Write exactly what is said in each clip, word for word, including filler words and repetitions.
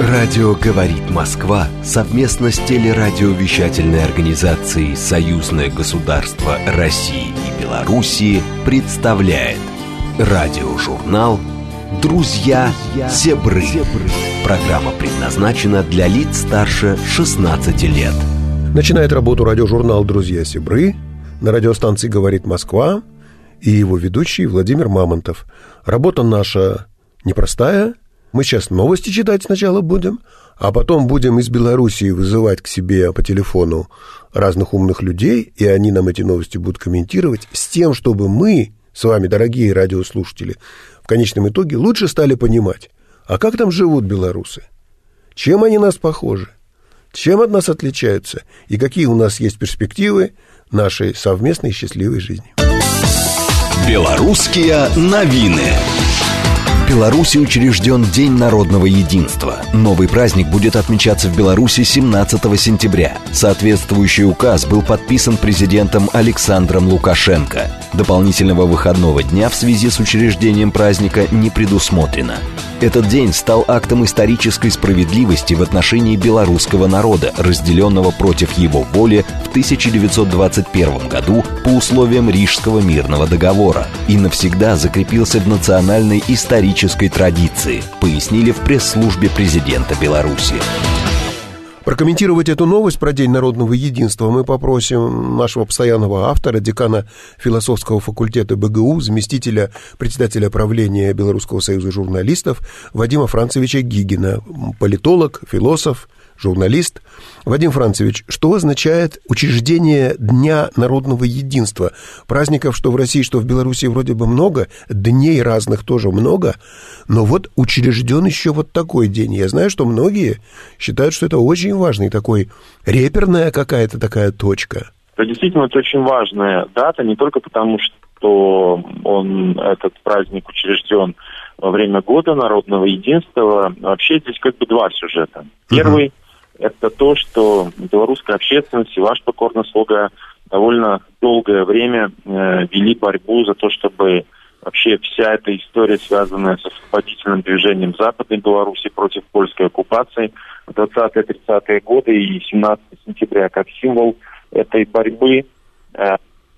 Радио «Говорит Москва» совместно с телерадиовещательной организацией «Союзное государство России и Белоруссии» представляет радиожурнал «Друзья Зебры». Программа предназначена для лиц старше шестнадцати лет. Начинает работу радиожурнал «Друзья Зебры» на радиостанции «Говорит Москва» и его ведущий Владимир Мамонтов. Работа наша непростая. Мы сейчас новости читать сначала будем, а потом будем из Белоруссии вызывать к себе по телефону разных умных людей, и они нам эти новости будут комментировать с тем, чтобы мы с вами, дорогие радиослушатели, в конечном итоге лучше стали понимать, а как там живут белорусы, чем они нас похожи, чем от нас отличаются и какие у нас есть перспективы нашей совместной счастливой жизни. Белорусские новины. В Беларуси учрежден День народного единства. Новый праздник будет отмечаться в Беларуси семнадцатого сентября. Соответствующий указ был подписан президентом Александром Лукашенко. Дополнительного выходного дня в связи с учреждением праздника не предусмотрено. Этот день стал актом исторической справедливости в отношении белорусского народа, разделенного против его воли в тысяча девятьсот двадцать первом году по условиям Рижского мирного договора и навсегда закрепился в национальной исторической традиции, пояснили в пресс-службе президента Беларуси. Прокомментировать эту новость про День народного единства мы попросим нашего постоянного автора, декана философского факультета БГУ, заместителя председателя правления Белорусского союза журналистов Вадима Францевича Гигина, политолог, философ, журналист. Вадим Францевич, что означает учреждение Дня народного единства? Праздников, что в России, что в Беларуси, вроде бы много, дней разных тоже много, но вот учрежден еще вот такой день. Я знаю, что многие считают, что это очень важный такой, реперная какая-то такая точка. Это действительно это очень важная дата, не только потому, что он, этот праздник учрежден во время года народного единства. Вообще здесь как бы два сюжета. Первый uh-huh. это то, что белорусская общественность и ваш покорный слуга довольно долгое время э, вели борьбу за то, чтобы вообще вся эта история, связанная с освободительным движением Западной Беларуси против польской оккупации в двадцатые-тридцатые годы и семнадцатого сентября как символ этой борьбы э,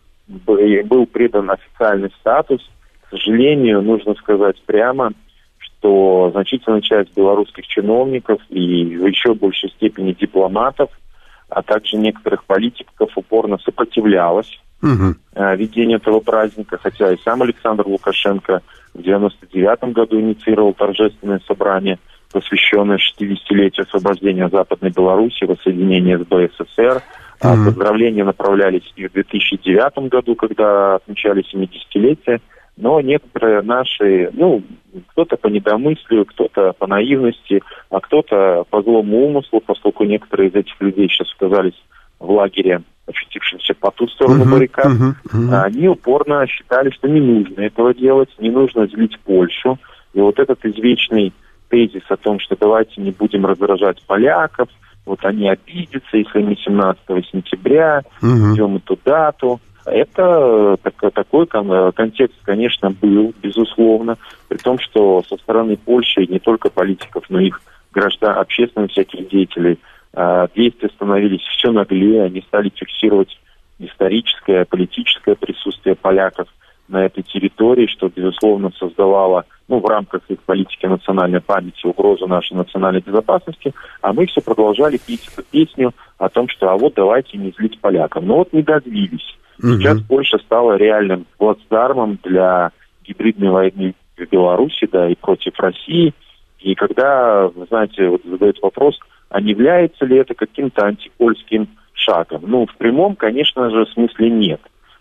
был придан официальный статус. К сожалению, нужно сказать прямо, что значительная часть белорусских чиновников и в еще большей степени дипломатов, а также некоторых политиков упорно сопротивлялась угу. ведению этого праздника, хотя и сам Александр Лукашенко в девяносто девятом году инициировал торжественное собрание, посвященное шестидесятилетию освобождения Западной Беларуси, воссоединения с БССР. Угу. Поздравления направлялись и в две тысячи девятом году, когда отмечали семидесятилетие. Но некоторые наши, ну, кто-то по недомыслию, кто-то по наивности, а кто-то по злому умыслу, поскольку некоторые из этих людей сейчас оказались в лагере, очутившимся по ту сторону uh-huh, баррикад, uh-huh, uh-huh. они упорно считали, что не нужно этого делать, не нужно злить Польшу. И вот этот извечный тезис о том, что давайте не будем раздражать поляков, вот они обидятся, если мы семнадцатого сентября ведем uh-huh. эту дату. Это так, такой контекст, конечно, был, безусловно, при том, что со стороны Польши не только политиков, но и их граждан, общественных всяких деятелей действия становились все наглее, они стали фиксировать историческое, политическое присутствие поляков на этой территории, что, безусловно, создавало, ну, в рамках их политики национальной памяти угрозу нашей национальной безопасности, а мы все продолжали петь эту песню о том, что а вот давайте не злить поляков. Но вот не додлились. Сейчас угу. Польша стала реальным плацдармом для гибридной войны в Беларуси, да, и против России. И когда, вы знаете, вот задают вопрос, а не является ли это каким-то антипольским шагом? Ну, в прямом, конечно же, смысле нет.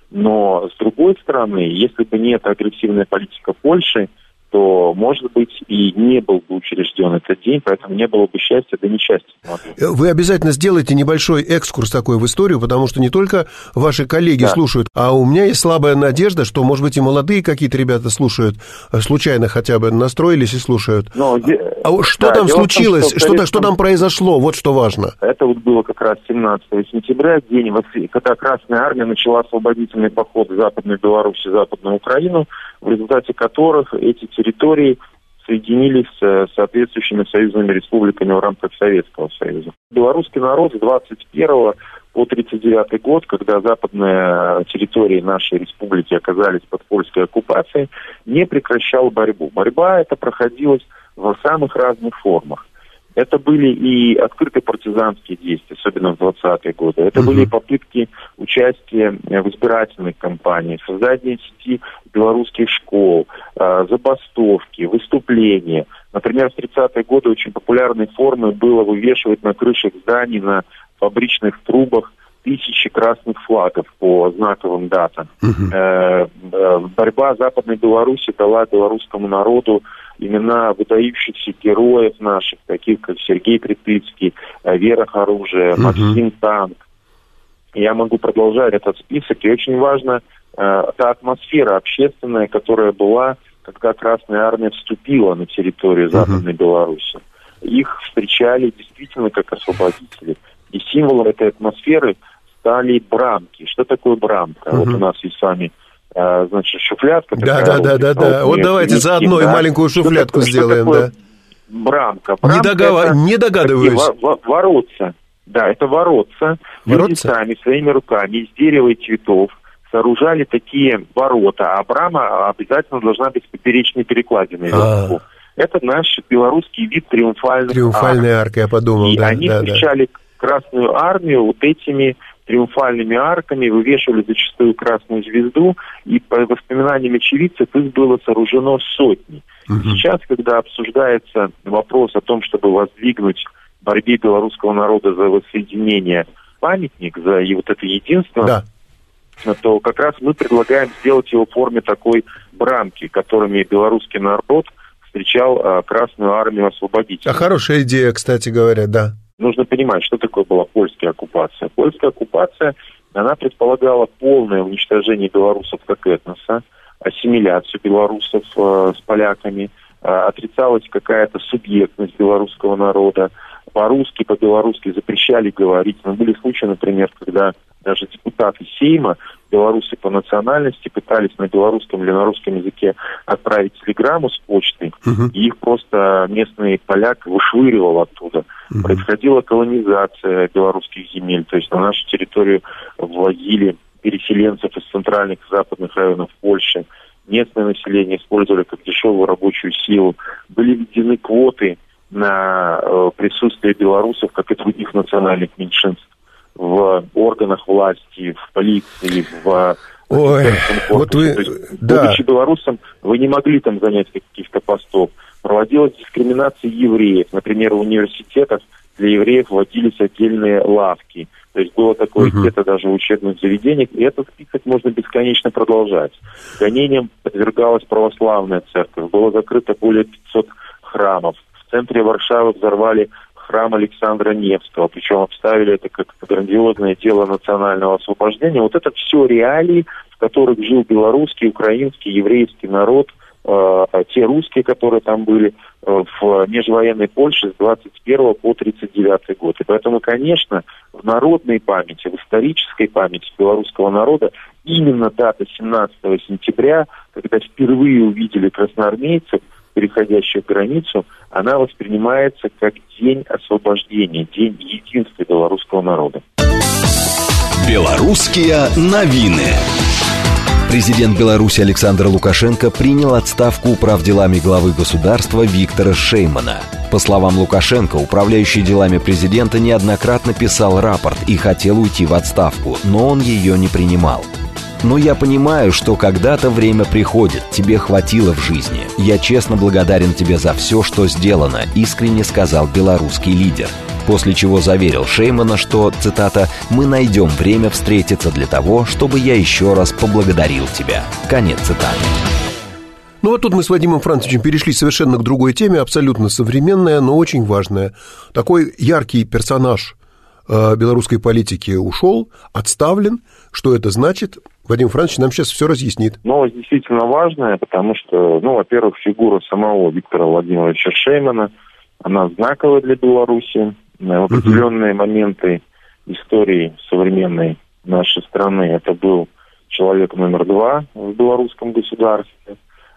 Но, с другой стороны, если бы не эта агрессивная политика Польши, то, может быть, и не был бы учрежден этот день, поэтому не было бы счастья, да несчастья. Вы обязательно сделайте небольшой экскурс такой в историю, потому что не только ваши коллеги да. слушают, а у меня есть слабая надежда, что, может быть, и молодые какие-то ребята слушают, случайно хотя бы настроились и слушают. Но, а что да, там случилось, том, что, что, что там произошло, вот что важно. Это вот было как раз семнадцатого сентября, день, когда Красная Армия начала освободительный поход в Западную Беларусь и Западную Украину, в результате которых эти территории соединились с соответствующими союзными республиками в рамках Советского Союза. Белорусский народ с двадцать первого по тридцать девятый год, когда западные территории нашей республики оказались под польской оккупацией, не прекращал борьбу. Борьба эта проходила в самых разных формах. Это были и открытые партизанские действия, особенно в двадцатые годы. Это uh-huh. были попытки участия в избирательной кампании, создания сети белорусских школ, забастовки, выступления. Например, в тридцатые годы очень популярной формой было вывешивать на крышах зданий, на фабричных трубах тысячи красных флагов по знаковым датам. Uh-huh. Борьба Западной Беларуси дала белорусскому народу имена выдающихся героев наших, таких как Сергей Припыцкий, Вера Хоружия, uh-huh. Максим Танк. Я могу продолжать этот список. И очень важна э, та атмосфера общественная, которая была, когда Красная Армия вступила на территорию Западной uh-huh. Беларуси. Их встречали действительно как освободители. И символом этой атмосферы стали брамки. Что такое брамка? Uh-huh. Вот у нас есть с вами значит, шуфлятка. Да, да, да, да, да. Вот давайте заодно и маленькую шуфлятку что сделаем, что да. Брамка. Брамка не, догов... не догадываюсь. Воротца. Да, это воротца. Люди сами своими руками из дерева и цветов сооружали такие ворота, а брама обязательно должна быть поперечной перекладиной. А-а-а. Это наш белорусский вид триумфальных Триумфальная арка, я подумал, и да. они да, встречали да. Красную Армию вот этими триумфальными арками, вывешивали зачастую красную звезду, и по воспоминаниям очевидцев их было сооружено сотни. Угу. Сейчас, когда обсуждается вопрос о том, чтобы воздвигнуть борьбе белорусского народа за воссоединение памятник, за и вот это единство, да. то как раз мы предлагаем сделать его в форме такой брамки, которыми белорусский народ встречал а, Красную Армию освободителей. А хорошая идея, кстати говоря, да. Нужно понимать, что такое была польская оккупация. Польская оккупация, она предполагала полное уничтожение белорусов как этноса, ассимиляцию белорусов э, с поляками, э, отрицалась какая-то субъектность белорусского народа, по-русски, по-белорусски запрещали говорить. Но были случаи, например, когда даже депутаты Сейма, белорусы по национальности, пытались на белорусском или на русском языке отправить телеграмму с почтой, uh-huh. и их просто местный поляк вышвыривал оттуда. Uh-huh. Происходила колонизация белорусских земель, то есть на нашу территорию ввозили переселенцев из центральных и западных районов Польши. Местное население использовали как дешевую рабочую силу. Были введены квоты на э, присутствие белорусов, как и других национальных меньшинств, в органах власти, в полиции, в... Ой, вот вы... есть, да. Будучи белорусом, вы не могли там занять каких-то постов. Проводилась дискриминация евреев. Например, в университетах для евреев вводились отдельные лавки. То есть было такое uh-huh. где-то даже в учебных заведениях, и этот список можно бесконечно продолжать. Гонениям подвергалась православная церковь. Было закрыто более пятисот храмов. В центре Варшавы взорвали храм Александра Невского, причем обставили это как грандиозное дело национального освобождения. Вот это все реалии, в которых жил белорусский, украинский, еврейский народ, э, те русские, которые там были э, в межвоенной Польше с двадцать первого по тридцать девятый год. И поэтому, конечно, в народной памяти, в исторической памяти белорусского народа именно дата семнадцатого сентября, когда впервые увидели красноармейцев, переходящих границу, она воспринимается как день освобождения, день единства белорусского народа. Белорусские новины. Президент Беларуси Александр Лукашенко принял отставку управделами главы государства Виктора Шеймана. По словам Лукашенко, управляющий делами президента неоднократно писал рапорт и хотел уйти в отставку, но он ее не принимал. Но я понимаю, что когда-то время приходит, тебе хватило в жизни. Я честно благодарен тебе за все, что сделано, искренне сказал белорусский лидер. После чего заверил Шеймана, что, цитата, «мы найдем время встретиться для того, чтобы я еще раз поблагодарил тебя». Конец цитаты. Ну вот тут мы с Вадимом Францовичем перешли совершенно к другой теме, абсолютно современная, но очень важная. Такой яркий персонаж э, белорусской политики ушел, отставлен. Что это значит? Вадим Францович нам сейчас все разъяснит. Новость действительно важная, потому что, ну, во-первых, фигура самого Виктора Владимировича Шеймана, она знаковая для Беларуси. В определенные uh-huh. моменты истории современной нашей страны это был человек номер два в белорусском государстве.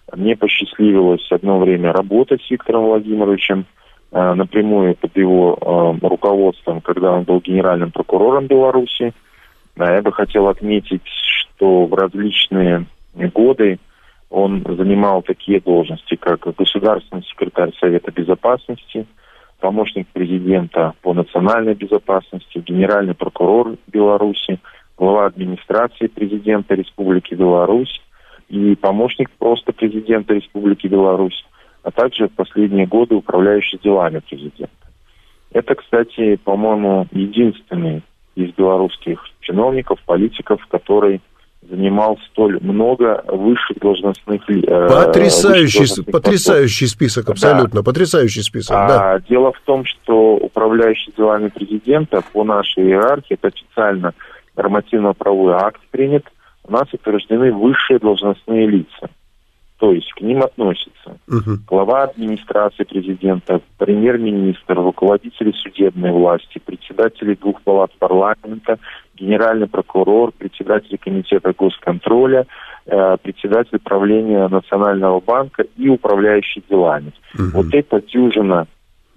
Мне посчастливилось одно время работать с Виктором Владимировичем э, напрямую под его э, руководством, когда он был генеральным прокурором Беларуси. Да, я бы хотел отметить, что в различные годы он занимал такие должности, как государственный секретарь Совета Безопасности, помощник президента по национальной безопасности, генеральный прокурор Беларуси, глава администрации президента Республики Беларусь и помощник просто президента Республики Беларусь, а также в последние годы управляющий делами президента. Это, кстати, по-моему, единственный из белорусских чиновников, политиков, который занимал столь много высших должностных лиц. Потрясающий, должностных потрясающий список, абсолютно, да. Потрясающий список, а, да. Дело в том, что управляющий делами президента по нашей иерархии, это официально нормативно-правовой акт принят, у нас утверждены высшие должностные лица. То есть к ним относятся uh-huh. глава администрации президента, премьер-министр, руководители судебной власти, председатели двух палат парламента, генеральный прокурор, председатель комитета госконтроля, э, председатель правления Национального банка и управляющий делами. Uh-huh. Вот это дюжина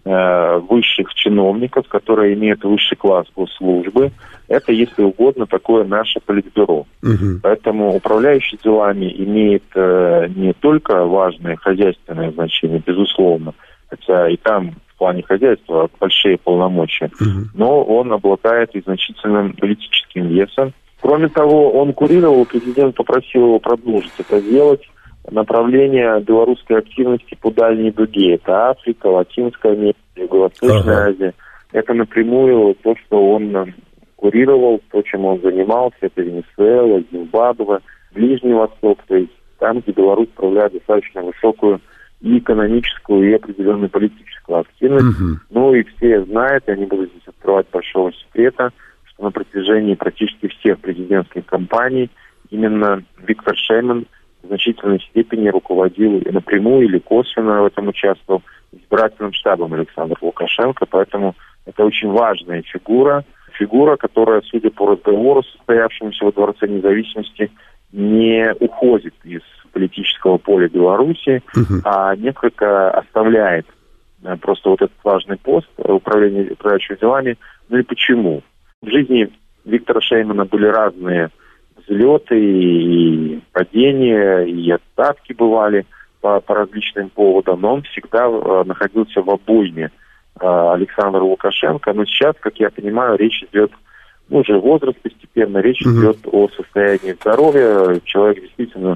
э, высших чиновников, которые имеют высший класс госслужбы. Это, если угодно, такое наше политбюро. Угу. Поэтому управляющий делами имеет э, не только важное хозяйственное значение, безусловно, хотя и там в плане хозяйства большие полномочия, угу. но он обладает и значительным политическим весом. Кроме того, он курировал, президент попросил его продолжить это делать, направление белорусской активности по дальней дуге. Это Африка, Латинская Америка, Юго-Восточная ага. Азия. Это напрямую то, что он курировал, то, чем он занимался, это Венесуэла, Зимбабве, Ближний Восток, то есть там, где Беларусь проявляет достаточно высокую и экономическую, и определенную политическую активность. Uh-huh. Ну и все знают, я не буду здесь открывать большого секрета, что на протяжении практически всех президентских кампаний именно Виктор Шейман в значительной степени руководил и напрямую или косвенно в этом участвовал избирательным штабом Александра Лукашенко, поэтому это очень важная фигура, Фигура, которая, судя по разговору, состоявшемуся во Дворце Независимости, не уходит из политического поля Беларуси, uh-huh. а несколько оставляет просто вот этот важный пост управления управляющими делами. Ну и почему? В жизни Виктора Шеймана были разные взлеты и падения, и отставки бывали по, по различным поводам, но он всегда э, находился в обойме Александра Лукашенко, но сейчас, как я понимаю, речь идет, ну, уже возраст постепенно, речь mm-hmm. идет о состоянии здоровья. Человек действительно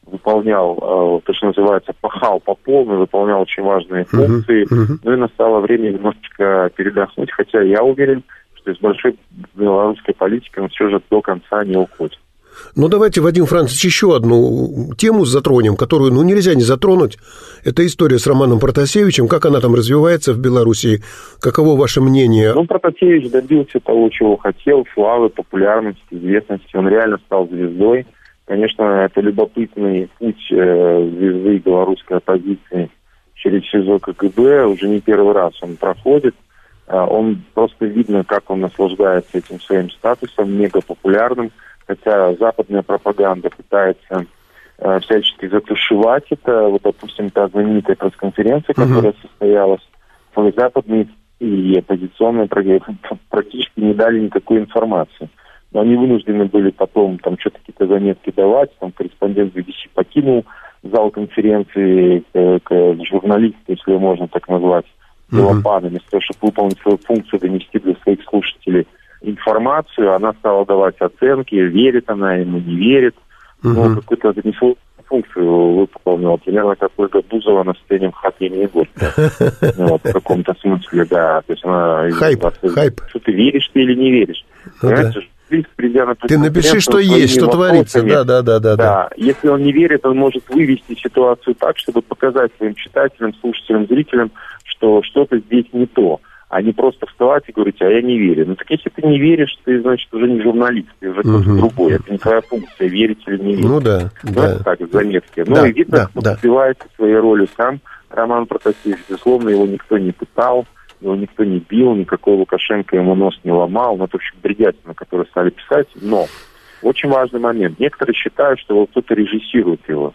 выполнял, то, что называется, пахал по полной, выполнял очень важные функции, mm-hmm. ну и настало время немножечко передохнуть, хотя я уверен, что из большой белорусской политики он все же до конца не уходит. Ну, давайте, Вадим Францович, еще одну тему затронем, которую, ну, нельзя не затронуть. Это история с Романом Протасевичем. Как она там развивается в Беларуси? Каково ваше мнение? Ну, Протасевич добился того, чего хотел, славы, популярности, известности. Он реально стал звездой. Конечно, это любопытный путь э, звезды белорусской оппозиции через СИЗО КГБ. Уже не первый раз он проходит. Э, он просто видно, как он наслаждается этим своим статусом, мегапопулярным. Хотя западная пропаганда пытается э, всячески затушевать это. Вот, допустим, та знаменитая пресс-конференция, которая uh-huh. состоялась, западные и оппозиционные практически не дали никакой информации. Но они вынуждены были потом там что-то какие-то заметки давать. Там корреспондент би би си покинул зал конференции к, к журналисту, если можно так назвать, Лопана, вместо того, чтобы выполнить свою функцию, донести для своих слушателей информацию, она стала давать оценки, верит она ему, не верит. Uh-huh. Ну, какую-то несложную функцию выполнила. Примерно как Ольга Бузова на сцене МХАТ имени Горького. Вот, в каком-то смысле, да. То есть она... Хайп, хайп. Что ты веришь ты или не веришь? Ну, да. Придя на ты напиши, что есть, что творится. Да, да, да, да, да. Если он не верит, он может вывести ситуацию так, чтобы показать своим читателям, слушателям, зрителям, что что-то здесь не то. А не просто вставать и говорить, а я не верю. Ну так если ты не веришь, ты, значит, уже не журналист, ты уже кто-то uh-huh. другой. Это не твоя функция, верить или не верить. Ну да, ну, да. Это так, заметки. Ну да, и видно, да, что да. добивается своей роли сам Роман Протасевич. Безусловно, его никто не пытал, его никто не бил, никакой Лукашенко ему нос не ломал. Ну это, в общем, бредятина, которые стали писать. Но очень важный момент. Некоторые считают, что вот кто-то режиссирует его.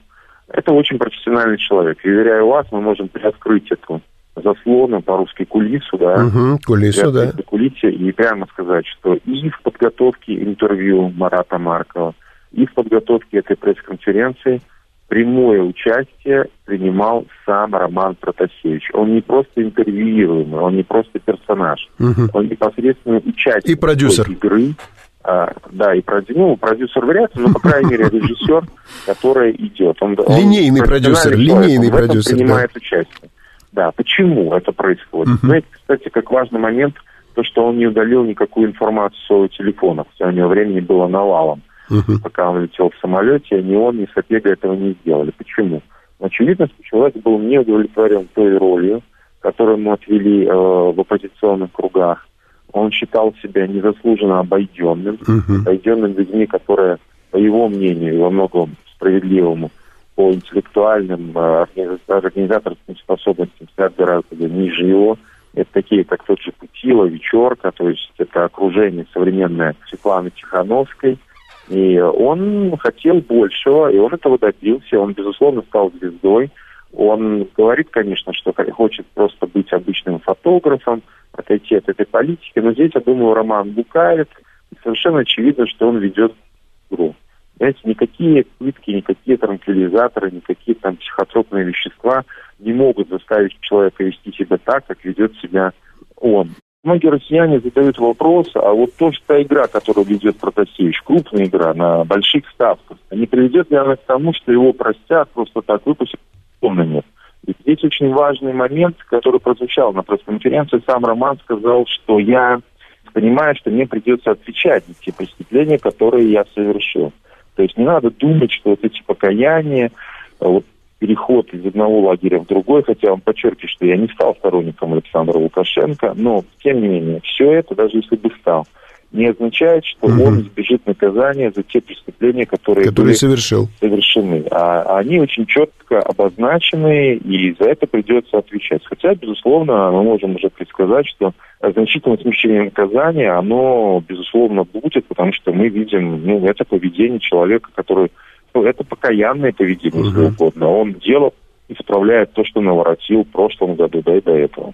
Это очень профессиональный человек. И, уверяю вас, мы можем приоткрыть эту заслону, по-русски кулису, да, угу, кулису, да. Кулисе, и прямо сказать, что и в подготовке интервью Марата Маркова, и в подготовке этой пресс-конференции прямое участие принимал сам Роман Протасевич. Он не просто интервьюируемый, он не просто персонаж, угу. Он непосредственно участник и продюсер игры. А, да, и продюсер, ну, продюсер вряд ли, но, по крайней мере, режиссер, который идет. Он, линейный он, продюсер, линейный человек, он продюсер. В этом принимает да. участие. Да, почему это происходит? Uh-huh. Знаете, кстати, как важный момент, то, что он не удалил никакую информацию с своего телефона, хотя у него времени было навалом. Uh-huh. Пока он летел в самолете, ни он, ни Сапега этого не сделали. Почему? Очевидно, что человек был не удовлетворен той ролью, которую ему отвели э, в оппозиционных кругах. Он считал себя незаслуженно обойденным, uh-huh. обойденным людьми, которые, по его мнению, и во многом справедливому, по интеллектуальным, организаторским способностям стоят гораздо ниже его. Это такие, как тот же Путила, Вечерка, то есть это окружение современное Светланы Тихановской. И он хотел большего, и он этого добился. Он, безусловно, стал звездой. Он говорит, конечно, что хочет просто быть обычным фотографом, отойти от этой политики. Но здесь, я думаю, Роман лукавит. И совершенно очевидно, что он ведет игру. Знаете, никакие пытки, никакие транквилизаторы, никакие там психотропные вещества не могут заставить человека вести себя так, как ведет себя он. Многие россияне задают вопрос, а вот то, что та игра, которую ведет Протасевич, крупная игра на больших ставках, не приведет ли она к тому, что его простят, просто так выпустят, помню, нет. И здесь очень важный момент, который прозвучал на пресс-конференции. Сам Роман сказал, что я понимаю, что мне придется отвечать за те преступления, которые я совершил. То есть не надо думать, что вот эти покаяния, вот переход из одного лагеря в другой, хотя он подчеркивает, что я не стал сторонником Александра Лукашенко, но, тем не менее, все это, даже если бы стал, не означает, что угу. он избежит наказания за те преступления, которые, которые были совершил. совершены. А они очень четко обозначены, и за это придется отвечать. Хотя, безусловно, мы можем уже предсказать, что значительное смягчение наказания, оно, безусловно, будет, потому что мы видим, ну, это поведение человека, который, ну, это покаянное поведение, если угу. угодно. Он делал и исправляет то, что наворотил в прошлом году, да и до этого.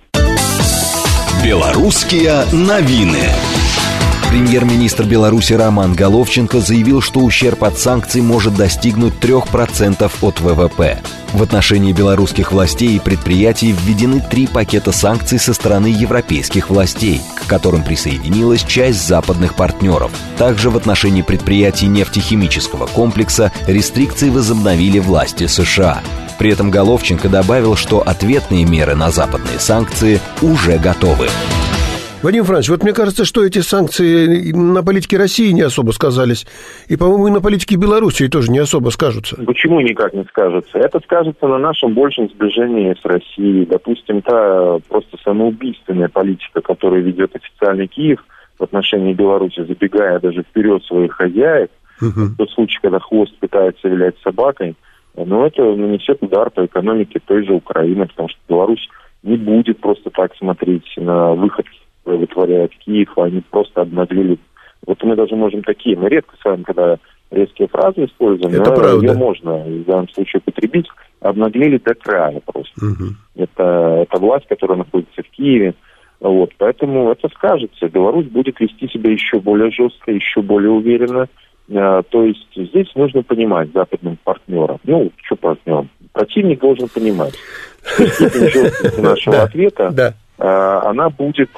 Белорусские новины. Премьер-министр Беларуси Роман Головченко заявил, что ущерб от санкций может достигнуть три процента от вэ вэ пэ. В отношении белорусских властей и предприятий введены три пакета санкций со стороны европейских властей, к которым присоединилась часть западных партнеров. Также в отношении предприятий нефтехимического комплекса рестрикции возобновили власти США. При этом Головченко добавил, что ответные меры на западные санкции уже готовы. Вадим Францович, вот мне кажется, что эти санкции на политике России не особо сказались, и, по-моему, и на политике Белоруссии тоже не особо скажутся. Почему никак не скажется? Это скажется на нашем большем сближении с Россией. Допустим, та просто самоубийственная политика, которую ведет официальный Киев в отношении Беларуси, забегая даже вперед своих хозяев, угу. в тот случай, когда хвост пытается вилять собакой, но это нанесет удар по экономике той же Украины, потому что Беларусь не будет просто так смотреть на выход, вытворяет Киев, они просто обнаглели. Вот мы даже можем такие, мы редко с вами, когда резкие фразы используем, это но правда. Ее можно в данном случае употребить, обнаглели до края просто. Угу. Это, это власть, которая находится в Киеве, вот, поэтому это скажется. Беларусь будет вести себя еще более жестко, еще более уверенно. А, то есть здесь нужно понимать западным партнерам, ну, что партнерам, противник должен понимать, что степень жесткости нашего ответа, она будет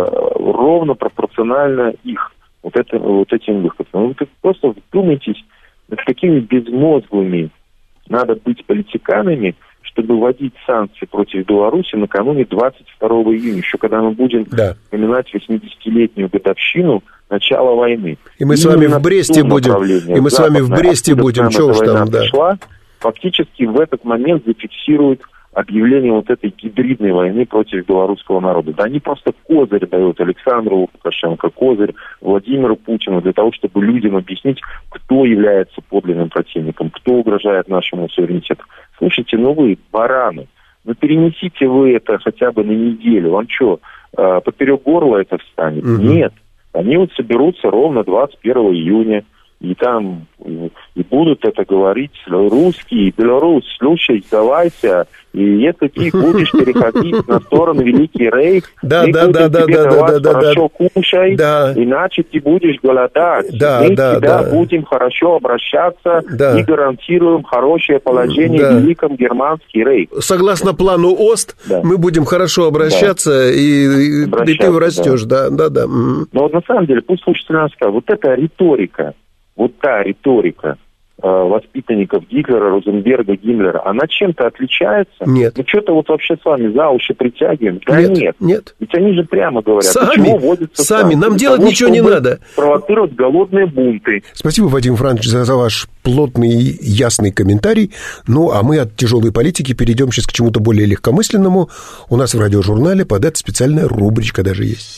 ровно пропорциональна их, вот, это, вот этим выходцам. Вы просто вдумайтесь, над какими безмозглыми надо быть политиканами, чтобы вводить санкции против Беларуси накануне двадцать второго июня, еще когда мы будем да. вспоминать восьмидесятилетнюю годовщину начала войны. И мы с вами в Бресте будем, и мы с вами в Бресте будем, что уж там, да. Пришла, фактически в этот момент зафиксирует объявление вот этой гибридной войны против белорусского народа. Да они просто козырь дают Александру Лукашенко, козырь Владимиру Путину для того, чтобы людям объяснить, кто является подлинным противником, кто угрожает нашему суверенитету. Слушайте, ну вы бараны, ну перенесите вы это хотя бы на неделю. Вам что, поперек горла это встанет? Угу. Нет. Они вот соберутся ровно двадцать первого июня. и там и, и будут это говорить русские, Беларусь, слушай, сдавайся, и если ты будешь переходить на сторону Великий Рейх, да, мы да, будем да, тебе да, давать да, да, хорошо да, кушай, да. иначе ты будешь голодать. Да, мы да, тебя да. будем хорошо обращаться да. и гарантируем хорошее положение да. в Великом Германский Рейх. Согласно плану ОСТ, да. мы будем хорошо обращаться, да. и, обращаться, и ты вырастешь, да, да, да. да. Но вот на самом деле, пусть слушатели нас скажут, вот эта риторика, вот та риторика э, воспитанников Гитлера, Розенберга, Гиммлера, она чем-то отличается? Нет. Мы что-то вот вообще с вами за уши притягиваем? Да нет. нет. нет. Ведь они же прямо говорят, сами, чего водятся сами, там, нам делать того, ничего не надо. Провоцировать голодные бунты. Спасибо, Вадим Франкович, за, за ваш плотный и ясный комментарий. Ну, а мы от тяжелой политики перейдем сейчас к чему-то более легкомысленному. У нас в радиожурнале под это специальная рубричка даже есть.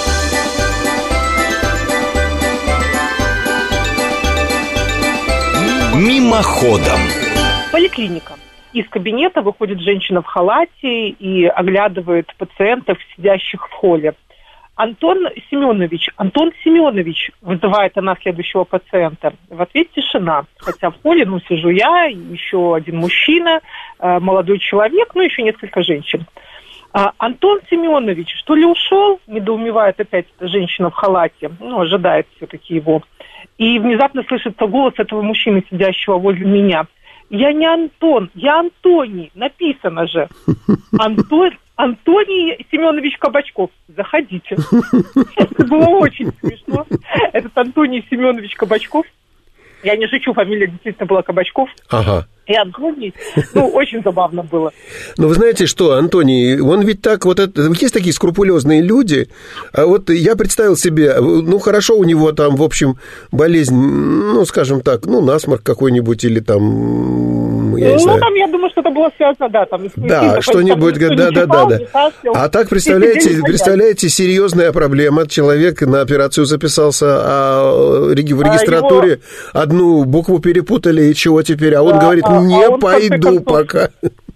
Мимоходом. Поликлиника. Из кабинета выходит женщина в халате и оглядывает пациентов, сидящих в холле. Антон Семенович, Антон Семенович, вызывает она следующего пациента. В ответ тишина. Хотя в холле, ну, сижу я, еще один мужчина, молодой человек, ну, еще несколько женщин. А, Антон Семенович, что ли ушел? Недоумевает опять эта женщина в халате. Ну, ожидает все-таки его. И внезапно слышится голос этого мужчины, сидящего возле меня. Я не Антон, я Антоний. Написано же. Антон, Антоний Семенович Кабачков. Заходите. Это было очень смешно. Этот Антоний Семенович Кабачков. Я не шучу, фамилия действительно была Кабачков. Ага. И Антоний, ну, очень забавно было. Ну, вы знаете что, Антоний, он ведь так, вот это, есть такие скрупулезные люди, а вот я представил себе, ну, хорошо, у него там, в общем, болезнь, ну, скажем так, ну, насморк какой-нибудь или там, я ну, не знаю. Ну, там, я думаю, что это было связано, да, там. Да, что-нибудь, да-да-да. А так, представляете, представляете, серьезная проблема, человек на операцию записался, а в регистратуре а его... одну букву перепутали, и чего теперь, а он да, говорит, не а пойду концов... пока.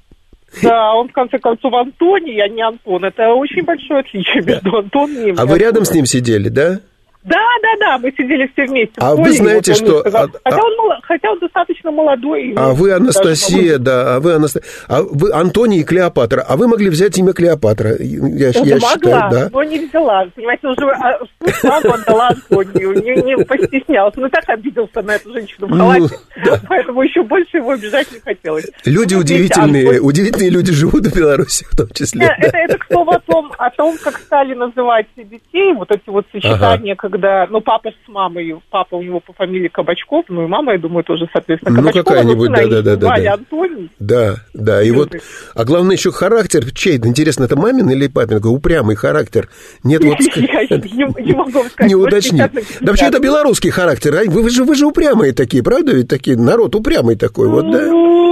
Да, он, в конце концов, Антоний, а не Антон. Это очень большое отличие между да. Антоном и... А вы рядом с ним сидели, да? Да, да, да, мы сидели все вместе. А вы знаете, вот что... А, хотя, а... Он, хотя он достаточно молодой. А вы Анастасия, да, а вы Анастасия... А вы Антоний и Клеопатра. А вы могли взять имя Клеопатра? Я, я могла, считаю, да. но не взяла. Понимаете, уже сразу отдала Антонию, не, не постеснялась. Он и так обиделся на эту женщину в халате, ну, да. поэтому еще больше его обижать не хотелось. Люди ну, удивительные, Антон... удивительные люди живут в Беларуси в том числе. Это, да. это, это к слову о том, о том, как стали называть детей, вот эти вот сочетания, ага. когда, ну, папа с мамой, папа у него по фамилии Кабачков, ну, и мама, я думаю, тоже, соответственно, Кабачкова. Ну, какая-нибудь, да-да-да. Да, Антоний. Да, да, и вот, а главное еще характер, чей, интересно, это мамин или папин, такой упрямый характер? Нет, вот... Я не могу сказать. Не уточнить. Да вообще, это белорусский характер, вы же, вы же упрямые такие, правда ведь такие, народ упрямый такой, вот, да?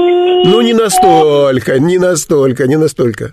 Ну, не настолько, не настолько, не настолько.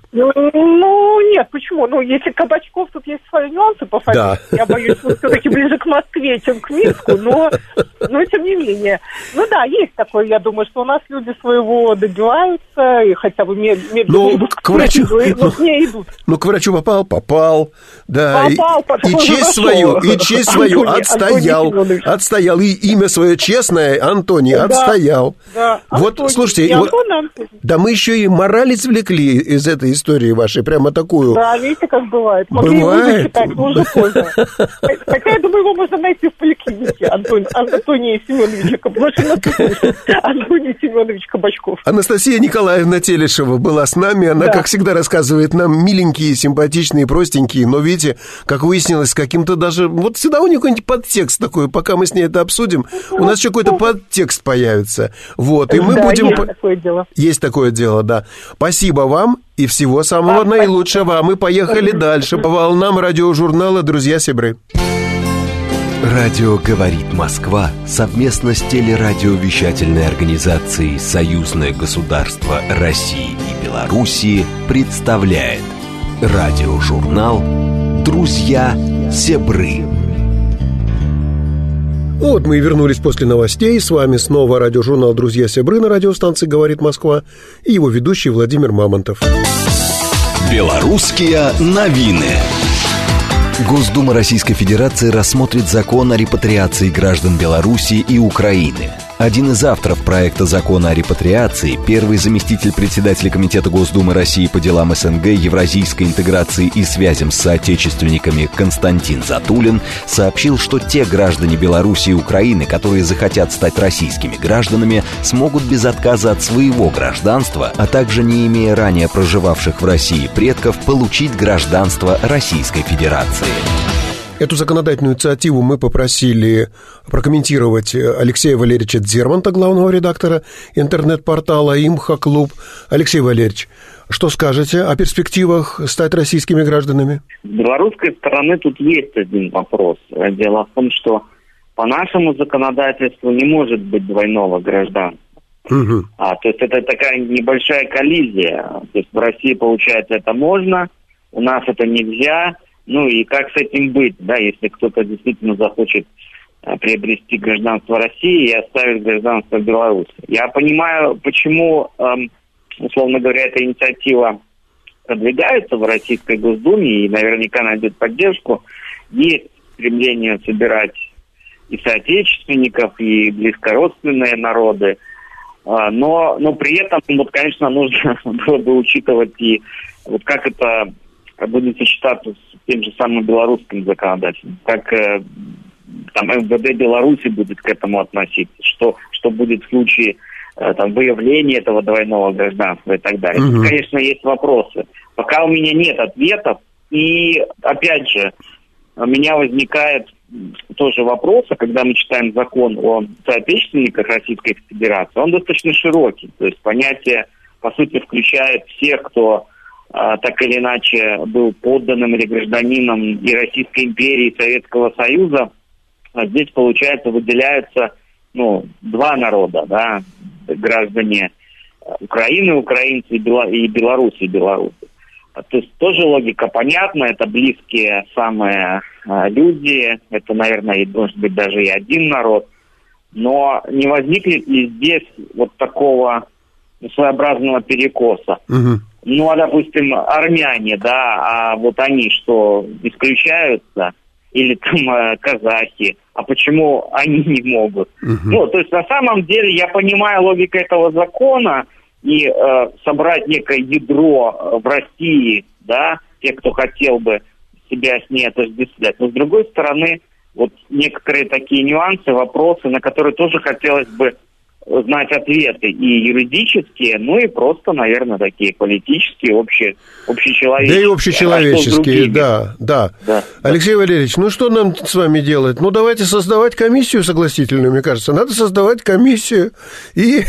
Ну, нет, почему? Ну, если Кабачков, тут есть свои нюансы по фамилии. Да. Я боюсь, что все-таки ближе к Москве, чем к Минску, но, но тем не менее. Ну да, есть такое, я думаю, что у нас люди своего добиваются, и хотя бы медленно ну, идут к врачу, но к ней идут. Ну, к врачу попал, попал, да. Попал, и, и честь свою, и честь свою Антоний, отстоял, Антоний отстоял, и имя свое честное, Антоний, да, отстоял. Да, вот, Антоний, слушайте, вот, да мы еще и мораль извлекли из этой истории вашей, прямо такую. Да, видите, как бывает. Могли бывает. Читать, но уже поздно. Хотя, я думаю, его можно найти в поликлинике, Антон, Антония Семеновича Кабачков. Антоний Семенович Кабачков. Анастасия Николаевна Телешева была с нами. Она, да. как всегда, рассказывает нам миленькие, симпатичные, простенькие, но, видите, как выяснилось, с каким-то даже... Вот всегда у нее какой-нибудь подтекст такой, пока мы с ней это обсудим, у нас еще какой-то подтекст появится. Вот, и мы да, будем... есть такое дело. Есть такое дело, да. Спасибо вам и всего самого да, наилучшего. А мы поехали спасибо. Дальше по волнам радиожурнала «Друзья-сябры». Радио «Говорит Москва» совместно с телерадиовещательной организацией «Союзное государство России и Белоруссии» представляет радиожурнал «Друзья-сябры». Вот мы и вернулись после новостей. С вами снова радиожурнал «Друзья-сябры» на радиостанции «Говорит Москва» и его ведущий Владимир Мамонтов. Белорусские новины. Госдума Российской Федерации рассмотрит закон о репатриации граждан Беларуси и Украины. Один из авторов проекта закона о репатриации, первый заместитель председателя Комитета Госдумы России по делам СНГ, евразийской интеграции и связям с соотечественниками Константин Затулин сообщил, что те граждане Беларуси и Украины, которые захотят стать российскими гражданами, смогут без отказа от своего гражданства, а также не имея ранее проживавших в России предков, получить гражданство Российской Федерации. Эту законодательную инициативу мы попросили прокомментировать Алексея Валерьевича Дзерманта, главного редактора интернет-портала «Имха-клуб». Алексей Валерьевич, что скажете о перспективах стать российскими гражданами? С белорусской стороны тут есть один вопрос. Дело в том, что по нашему законодательству не может быть двойного гражданства. Угу. А, то есть это такая небольшая коллизия. То есть в России, получается, это можно, у нас это нельзя. Ну и как с этим быть, да, если кто-то действительно захочет а, приобрести гражданство России и оставить гражданство Беларуси. Я понимаю, почему, эм, условно говоря, эта инициатива продвигается в Российской Госдуме и наверняка найдет поддержку. Есть стремление собирать и соотечественников, и близкородственные народы, э, но, но при этом, вот, конечно, нужно было бы учитывать и вот как это будет сочетаться с тем же самым белорусским законодательством, как э, там эм вэ дэ Беларуси будет к этому относиться, что, что будет в случае э, там, выявления этого двойного гражданства и так далее. Угу. Тут, конечно, есть вопросы. Пока у меня нет ответов, и, опять же, у меня возникает тоже вопрос, когда мы читаем закон о соотечественниках Российской Федерации, он достаточно широкий, то есть понятие, по сути, включает всех, кто так или иначе был подданным или гражданином и Российской империи, и Советского Союза. А здесь, получается, выделяются ну, два народа, да, граждане Украины, украинцы и, Бела... и Беларуси, белорусы. То есть тоже логика понятна, это близкие самые а, люди, это, наверное, может быть даже и один народ. Но не возникнет ли здесь вот такого своеобразного перекоса? Угу. Ну, а, допустим, армяне, да, а вот они что, исключаются? Или там казахи? А почему они не могут? Угу. Ну, то есть, на самом деле, я понимаю логику этого закона, и э, собрать некое ядро в России, да, те, кто хотел бы себя с ней отождествлять. Но, с другой стороны, вот некоторые такие нюансы, вопросы, на которые тоже хотелось бы знать ответы и юридические, ну и просто, наверное, такие политические, общие, общечеловеческие. Да и общечеловеческие, а да, да, да. Алексей да. Валерьевич, ну что нам с вами делать? Ну давайте создавать комиссию согласительную, мне кажется. Надо создавать комиссию и,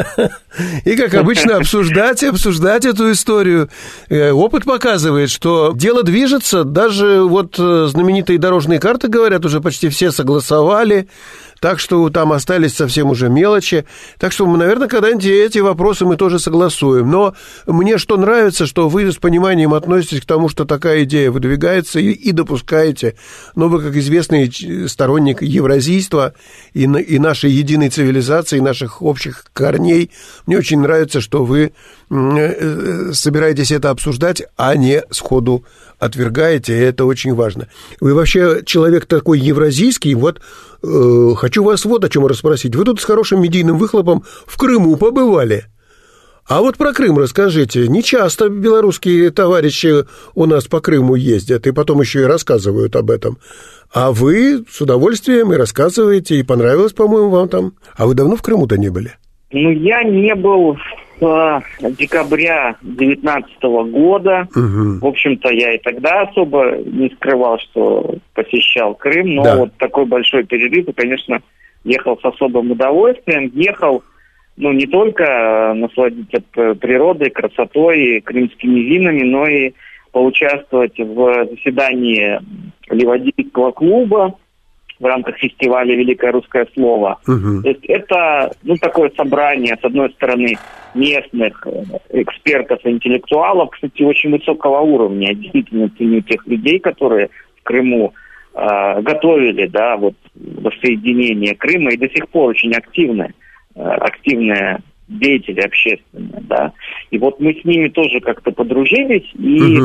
и как обычно, обсуждать и обсуждать эту историю. Опыт показывает, что дело движется, даже вот знаменитые дорожные карты, говорят, уже почти все согласовали. Так что там остались совсем уже мелочи. Так что, наверное, когда-нибудь эти вопросы мы тоже согласуем. Но мне что нравится, что вы с пониманием относитесь к тому, что такая идея выдвигается, и, и допускаете. Но вы, как известный сторонник евразийства и, и нашей единой цивилизации, и наших общих корней, мне очень нравится, что вы собираетесь это обсуждать, а не сходу отвергаете, и это очень важно. Вы вообще человек такой евразийский, вот э, хочу вас вот о чем расспросить. Вы тут с хорошим медийным выхлопом в Крыму побывали. А вот про Крым расскажите. Не часто белорусские товарищи у нас по Крыму ездят, и потом еще и рассказывают об этом. А вы с удовольствием и рассказываете, и понравилось, по-моему, вам там. А вы давно в Крыму-то не были? Ну, я не был с декабря девятнадцатого года. Угу. В общем-то, я и тогда особо не скрывал, что посещал Крым. Но да. вот такой большой перерыв, и, конечно, ехал с особым удовольствием. Ехал, ну, не только насладиться природой, красотой, крымскими винами, но и поучаствовать в заседании Ливадийского клуба в рамках фестиваля «Великое русское слово». Uh-huh. То есть это, ну, такое собрание, с одной стороны, местных экспертов и интеллектуалов, кстати, очень высокого уровня. Я действительно ценю тех людей, которые в Крыму э, готовили, да, вот, воссоединение Крыма, и до сих пор очень активные, э, активные деятели общественные, да. И вот мы с ними тоже как-то подружились, и uh-huh.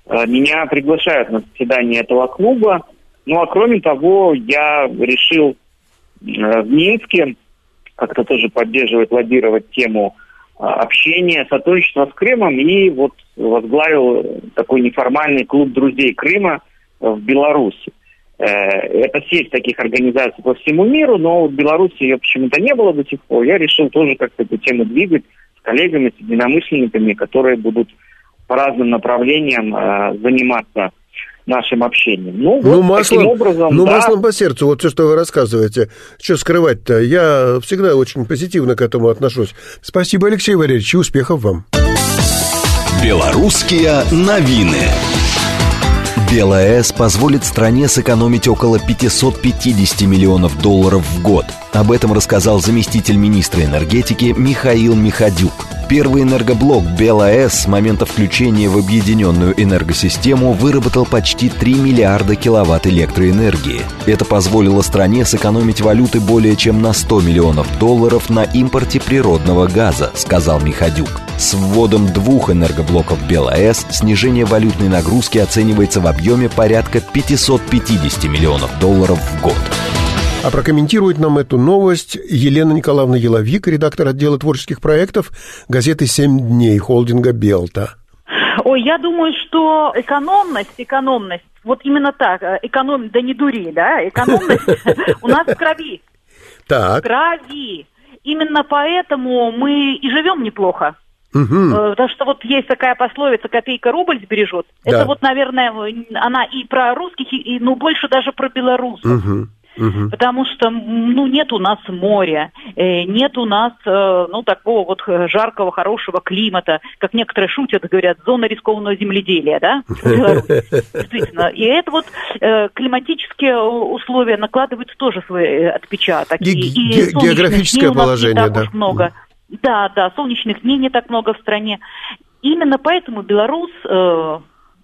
меня приглашают на заседание этого клуба. Ну, а кроме того, я решил в Минске как-то тоже поддерживать, лоббировать тему общения, сотрудничества с Крымом, и вот возглавил такой неформальный клуб друзей Крыма в Беларуси. Это сеть таких организаций по всему миру, но в Беларуси ее почему-то не было до сих пор. Я решил тоже как-то эту тему двигать с коллегами, с единомышленниками, которые будут по разным направлениям заниматься нашим общением. Ну, ну вот маслом, таким образом, ну, да. маслом по сердцу, вот все, что вы рассказываете. Что скрывать-то? Я всегда очень позитивно к этому отношусь. Спасибо, Алексей Валерьевич, и успехов вам. Белорусские новины. БелАЭС позволит стране сэкономить около пятьсот пятьдесят миллионов долларов в год. Об этом рассказал заместитель министра энергетики Михаил Михадюк. Первый энергоблок БелАЭС с момента включения в объединенную энергосистему выработал почти три миллиарда киловатт электроэнергии. Это позволило стране сэкономить валюты более чем на сто миллионов долларов на импорте природного газа, сказал Михадюк. С вводом двух энергоблоков БелАЭС снижение валютной нагрузки оценивается в объеме порядка пятьсот пятьдесят миллионов долларов в год. А прокомментирует нам эту новость Елена Николаевна Еловик, редактор отдела творческих проектов газеты «Семь дней» холдинга «Белта». Ой, я думаю, что экономность, экономность, вот именно так, экономность, да не дури, да, экономность у нас в крови. Так. В крови. Именно поэтому мы и живем неплохо. Угу. Потому что вот есть такая пословица «копейка рубль сбережет». Да. Это вот, наверное, она и про русских, и, ну, больше даже про белорусов. Угу. Угу. Потому что, ну, нет у нас моря, нет у нас, ну, такого вот жаркого, хорошего климата, как некоторые шутят, говорят, зона рискованного земледелия, да, действительно. И это вот климатические условия накладывают тоже свой отпечаток. И, и географическое положение, да. Много. Да, да, солнечных дней не так много в стране. Именно поэтому белорус э,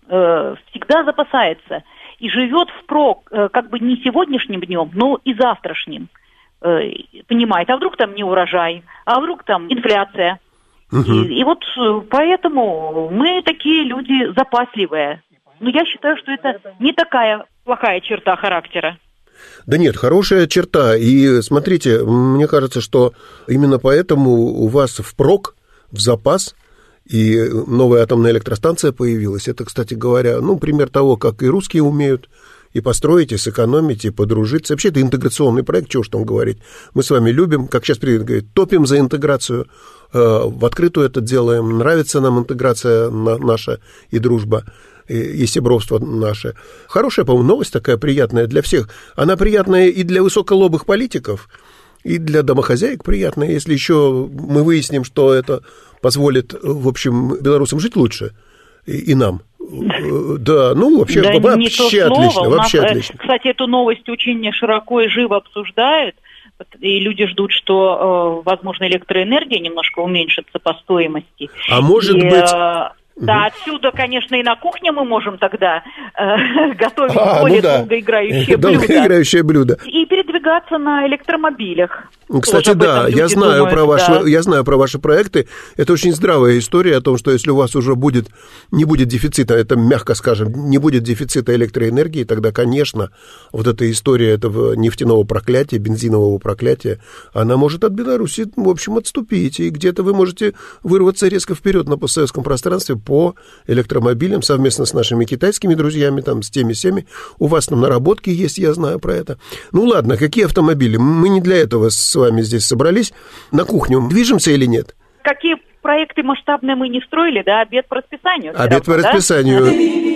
э, всегда запасается и живет впрок, э, как бы не сегодняшним днем, но и завтрашним. Э, понимает, а вдруг там не урожай, а вдруг там инфляция. Угу. И, и вот поэтому мы такие люди запасливые. Но я считаю, что это не такая плохая черта характера. Да нет, хорошая черта. И смотрите, мне кажется, что именно поэтому у вас впрок, в запас, и новая атомная электростанция появилась. Это, кстати говоря, ну, пример того, как и русские умеют и построить, и сэкономить, и подружиться. Вообще, это интеграционный проект, чего уж там говорить. Мы с вами любим, как сейчас принято говорить, топим за интеграцию, в открытую это делаем, нравится нам интеграция наша и дружба, и сябровство наше. Хорошая, по-моему, новость такая приятная для всех. Она приятная и для высоколобых политиков, и для домохозяек приятная, если еще мы выясним, что это позволит, в общем, белорусам жить лучше, и, и нам. Да, ну, вообще, да, вообще отлично, вообще нас, отлично. Кстати, эту новость очень широко и живо обсуждают, и люди ждут, что, возможно, электроэнергия немножко уменьшится по стоимости. А может и, быть... Да, отсюда, конечно, и на кухне мы можем тогда э, готовить а, более ну да. долгоиграющее блюдо. Долгоиграющее блюдо. И передвигаться на электромобилях. Кстати, да, я знаю, думают, про ваши, да. я знаю про ваши проекты. Это очень здравая история о том, что если у вас уже будет, не будет дефицита, это мягко скажем, не будет дефицита электроэнергии, тогда, конечно, вот эта история этого нефтяного проклятия, бензинового проклятия, она может от Беларуси, в общем, отступить. И где-то вы можете вырваться резко вперед на постсоветском пространстве по электромобилям совместно с нашими китайскими друзьями, там, с теми-семи. У вас там наработки есть, я знаю про это. Ну, ладно, какие автомобили? Мы не для этого с вами здесь собрались. На кухню движемся или нет? Какие проекты масштабные мы не строили, да, обед по расписанию. Обед по расписанию.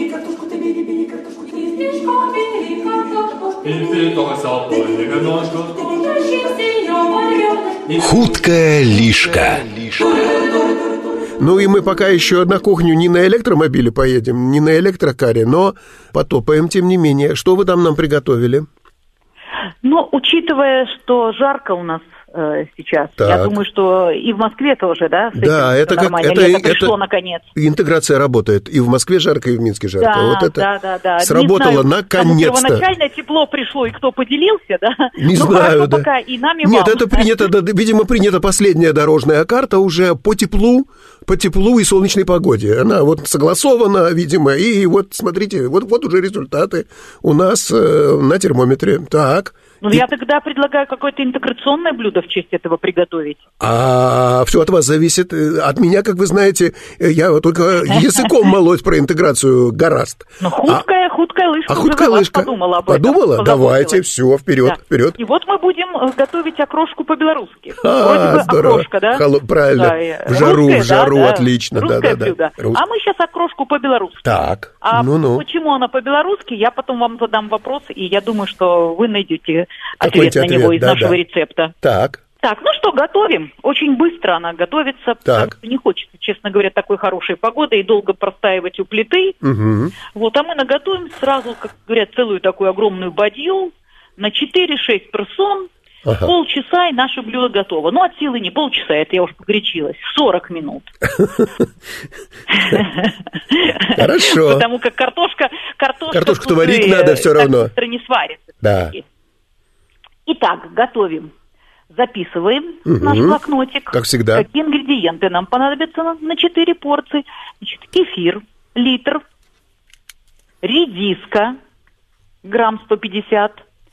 Хуткая лишка. Ну и мы пока еще на кухню не на электромобиле поедем, не на электрокаре, но потопаем, тем не менее. Что вы там нам приготовили? Ну, учитывая, что жарко у нас э, сейчас. Так. Я думаю, что и в Москве тоже, да, с да, этим это как нормально. это, Лето пришло, это наконец. интеграция работает. И в Москве жарко, и в Минске жарко. Да, вот это да, да, да. сработало знаю, наконец-то. Первоначально тепло пришло, и кто поделился, да? Не ну, знаю, хорошо, да. пока и нам, и Нет, вам. это принято, да, видимо, принята последняя дорожная карта уже по теплу, по теплу и солнечной погоде. Она вот согласована, видимо, и вот, смотрите, вот, вот уже результаты у нас э, на термометре. Так. Ну, и... я тогда предлагаю какое-то интеграционное блюдо в честь этого приготовить. А все от вас зависит. От меня, как вы знаете, я вот только языком молоть про интеграцию гораст. Ну, хуткая, а, хуткая лыжка. А хуткая лыжка? Подумала об этом. Подумала? Давайте, все, вперед, да. вперед. И вот мы будем готовить окрошку по-белорусски. А, Вроде бы здорово. окрошка, да? Хало... Правильно. Да, в жару, русская, в жару, да, отлично. Русское да, да, блюдо. да. Рус... А мы сейчас окрошку по-белорусски. Так, а ну-ну. Почему она по-белорусски, я потом вам задам вопрос, и я думаю, что вы найдете ответ, ответ на него из да, нашего да. рецепта. Так. Так, ну что, готовим. Очень быстро она готовится, так. потому что не хочется, честно говоря, такой хорошей погоды и долго простаивать у плиты. Угу. Вот, а мы наготовим сразу, как говорят, целую такую огромную бадью на четыре-шесть персон. Ага. Полчаса, и наше блюдо готово. Ну, от силы не полчаса, это я уж погорячилась. сорок минут. Хорошо. Потому как картошка... Картошку-то варить надо все равно. быстро не сварится. Да. Итак, готовим. Записываем наш блокнотик. Как всегда. Какие ингредиенты нам понадобятся на четыре порции. Значит, кефир, литр, редиска, грамм сто пятьдесят,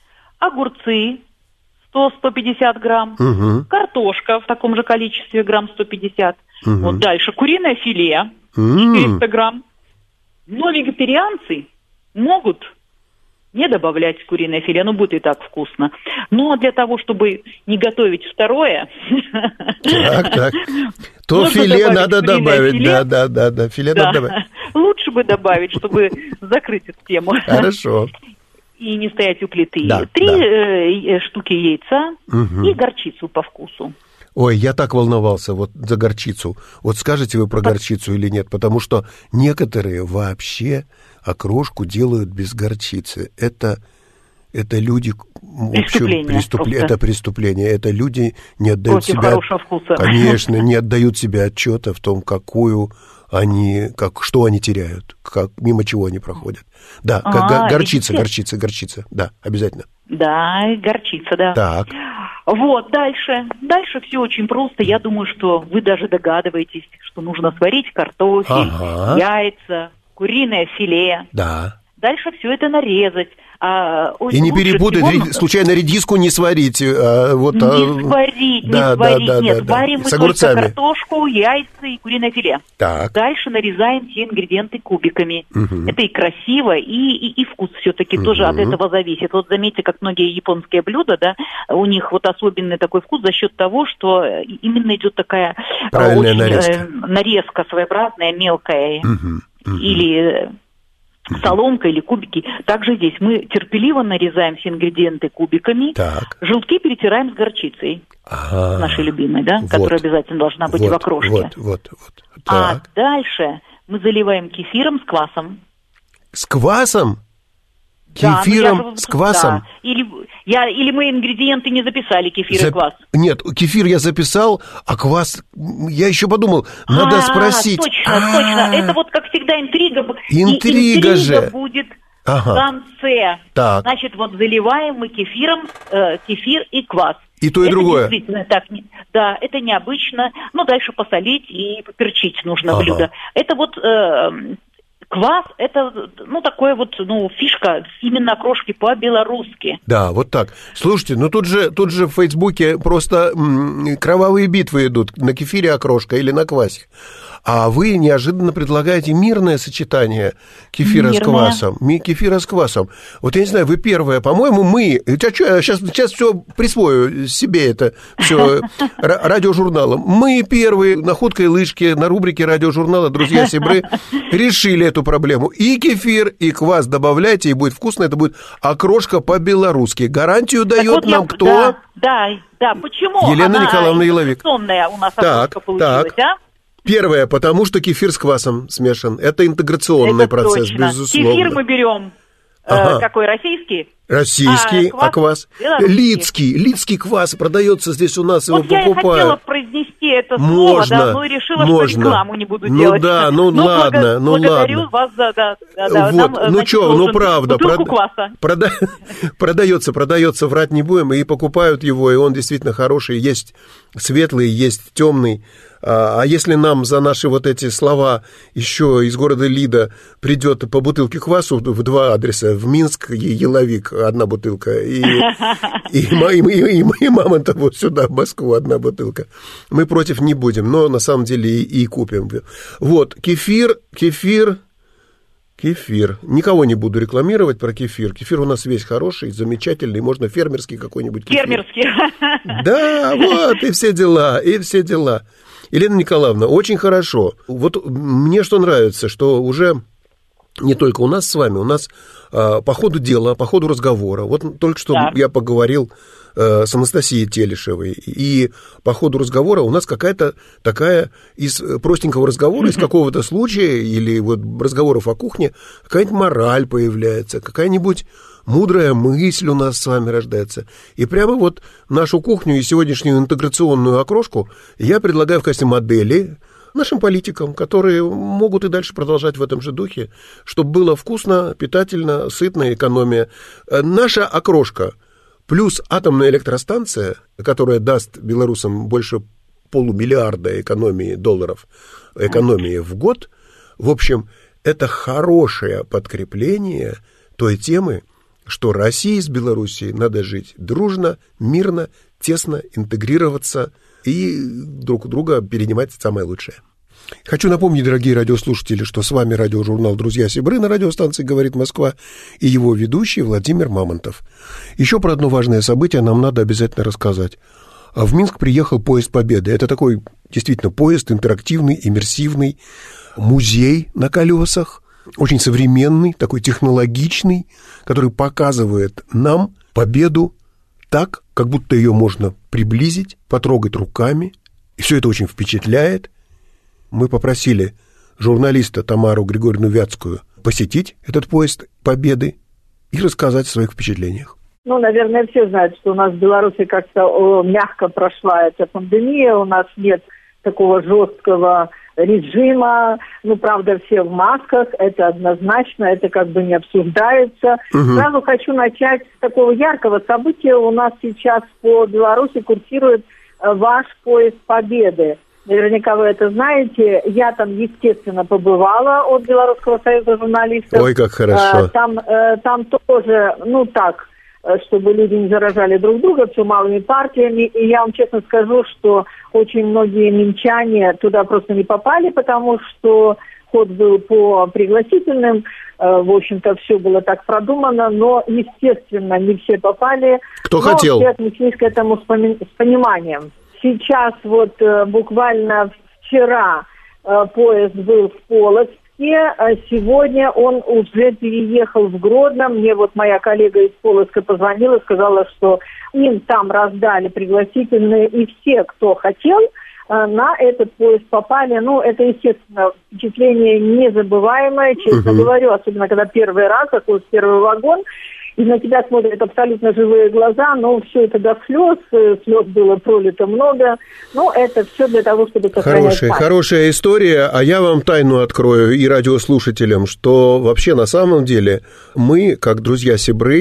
огурцы, сто-сто пятьдесят грамм, угу. картошка в таком же количестве, грамм сто пятьдесят. Угу. Вот дальше куриное филе, четыреста грамм. Но вегетарианцы могут не добавлять куриное филе, оно будет и так вкусно. Но для того, чтобы не готовить второе... Так, так. То филе надо добавить, да, да, да, да, филе надо добавить. Лучше бы добавить, чтобы закрыть эту тему. Хорошо. И не стоять у плиты. Да, Три да. э, штуки яйца угу. и горчицу по вкусу. Ой, я так волновался вот за горчицу. Вот скажете вы про по... горчицу или нет? Потому что некоторые вообще окрошку делают без горчицы. Это, это люди... Преступление. Преступление это преступление. Это люди не отдают Против себя... хорошего вкуса. Конечно, не отдают себе отчета в том, какую... они, как, что они теряют, как, мимо чего они проходят. Да, а, г- горчица, видите? горчица, горчица, да, обязательно. Да, горчица, да. Так. Вот, дальше. Дальше все очень просто. Я думаю, что вы даже догадываетесь, что нужно сварить картофель, ага. яйца, куриное филе. Да. Дальше все это нарезать. А, и не перепутать, всего... случайно редиску не сварить. А, вот, не а... сварить, да, не сварить. Да, да, Нет, да, варим да. мы только картошку, яйца и куриное филе. Так. Дальше нарезаем все ингредиенты кубиками. Угу. Это и красиво, и, и, и вкус все-таки угу. тоже от этого зависит. Вот заметьте, как многие японские блюда, да, у них вот особенный такой вкус за счет того, что именно идет такая правильная очень, нарезка. Э, нарезка своеобразная, мелкая. Угу. Угу. Или... соломка или кубики. Также здесь мы терпеливо нарезаем все ингредиенты кубиками. Так. Желтки перетираем с горчицей. Ага. Нашей любимой, да? Вот. Которая обязательно должна быть вот, в окрошке. Вот, вот, вот. А дальше мы заливаем кефиром с квасом. С квасом? Да, Кефиром ну я, с квасом? Да. Или, я, или мы ингредиенты не записали, кефир Зап... и квас? Нет, кефир я записал, а квас... Я еще подумал, надо а, спросить. Точно, А-а-а. точно. Это вот, как всегда, интрига. Интрига, и интрига же. будет ага. в конце. Так. Значит, вот заливаем мы кефиром, э, кефир и квас. И то, и это другое. Действительно так. Да, это необычно. Но дальше посолить и поперчить нужно ага. блюдо. Это вот... Э, квас – это, ну, такое вот, ну, фишка именно окрошки по-белорусски. Да, вот так. Слушайте, ну тут же, тут же в Фейсбуке просто м- кровавые битвы идут на кефире окрошка или на квасе. А вы неожиданно предлагаете мирное сочетание кефира мирное. с квасом. Кефира с квасом. Вот я не знаю, вы первая, по-моему, мы... Сейчас, сейчас все присвою себе это, все радиожурналом. Мы первые на ходкой лыжке, на рубрике радиожурнала «Друзья Сибры» решили эту проблему. И кефир, и квас добавляйте, и будет вкусно. Это будет окрошка по-белорусски. Гарантию дает вот нам я, кто? Да, да, да. Почему? Елена Она Николаевна Еловик. У нас так, окрошка получилась, так. а? Первое, потому что кефир с квасом смешан. Это интеграционный Это процесс, точно. безусловно. Кефир мы берем Ага. Э, какой, российский? Российский, а, квас? А квас? Лидский, лидский квас продается здесь у нас, вот его покупают. Вот я и хотела произнести это можно, слово, да, но и решила, можно. что рекламу не буду ну делать. Да, ну но ладно, благо, ну благодарю ладно. вас за, да, да, да. Вот, Нам, ну что, ну правда. Бутылку кваса. Прода... продается, продается, врать не будем, и покупают его, и он действительно хороший, есть светлый, есть темный. А если нам за наши вот эти слова еще из города Лида придет по бутылке квасу в два адреса, в Минск и Еловик одна бутылка, и, и, и, и, и, и Мамонтову сюда, в Москву, одна бутылка, мы против не будем, но на самом деле и, и купим. Вот, кефир, кефир, кефир. Никого не буду рекламировать про кефир. Кефир у нас весь хороший, замечательный, можно фермерский какой-нибудь кефир. Фермерский. Да, вот, и все дела, и все дела. Елена Николаевна, очень хорошо. Вот мне что нравится, что уже не только у нас с вами, у нас а, по ходу дела, по ходу разговора. Вот только что да. я поговорил а, с Анастасией Телешевой, и по ходу разговора у нас какая-то такая из простенького разговора, из какого-то случая, или вот разговоров о кухне, какая-нибудь мораль появляется, какая-нибудь мудрая мысль у нас с вами рождается. И прямо вот нашу кухню и сегодняшнюю интеграционную окрошку я предлагаю в качестве модели нашим политикам, которые могут и дальше продолжать в этом же духе, чтобы было вкусно, питательно, сытно, экономия. Наша окрошка плюс атомная электростанция, которая даст белорусам больше полумиллиарда экономии долларов, экономии в год, в общем, это хорошее подкрепление той темы, что России с Белоруссией надо жить дружно, мирно, тесно, интегрироваться и друг у друга перенимать самое лучшее. Хочу напомнить, дорогие радиослушатели, что с вами радиожурнал «Друзья-сябры» на радиостанции «Говорит Москва» и его ведущий Владимир Мамонтов. Еще про одно важное событие нам надо обязательно рассказать. В Минск приехал поезд Победы. Это такой действительно поезд интерактивный, иммерсивный, музей на колесах, очень современный, такой технологичный, который показывает нам победу так, как будто ее можно приблизить, потрогать руками. И все это очень впечатляет. Мы попросили журналиста Тамару Григорьевну Вятскую посетить этот поезд Победы и рассказать о своих впечатлениях. Ну, наверное, все знают, что у нас в Беларуси как-то о, мягко прошла эта пандемия, у нас нет такого жесткого режима, ну, правда, все в масках, это однозначно, это как бы не обсуждается. Угу. Сразу хочу начать с такого яркого события. У нас сейчас по Беларуси курсирует ваш поезд Победы. Наверняка вы это знаете. Я там, естественно, побывала от Белорусского союза журналистов. Ой, как хорошо. Там, там тоже, ну, так, чтобы люди не заражали друг друга, все малыми партиями. И я вам честно скажу, что очень многие минчане туда просто не попали, потому что ход был по пригласительным. В общем-то, все было так продумано, но, естественно, не все попали. Кто но хотел? Все отнеслись к этому с, поми- с пониманием. Сейчас вот буквально вчера поезд был в Полоцке. Сегодня он уже переехал в Гродно. Мне вот моя коллега из Полоцка позвонила, сказала, что им там раздали пригласительные, и все, кто хотел, на этот поезд попали. Ну, это, естественно, впечатление незабываемое, честно uh-huh. говорю, особенно когда первый раз, такой первый вагон, и на тебя смотрят абсолютно живые глаза, но все это до слез, слез было пролито много, но это все для того, чтобы сохранять Хорошая, память. Хорошая история, а я вам тайну открою и радиослушателям, что вообще на самом деле мы, как друзья-сябры,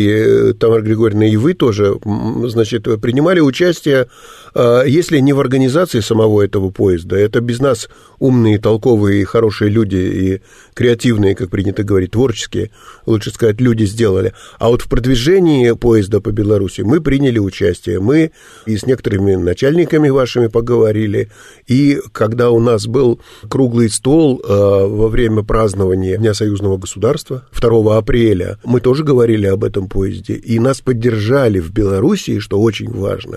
и Тамара Григорьевна, и вы тоже, значит, принимали участие, если не в организации самого этого поезда, это без нас умные, толковые, хорошие люди и креативные, как принято говорить, творческие, лучше сказать, люди сделали. А вот в продвижении поезда по Беларуси мы приняли участие. Мы и с некоторыми начальниками вашими поговорили. И когда у нас был круглый стол э, во время празднования Дня союзного государства второго апреля, мы тоже говорили об этом поезде. И нас поддержали в Беларуси, что очень важно,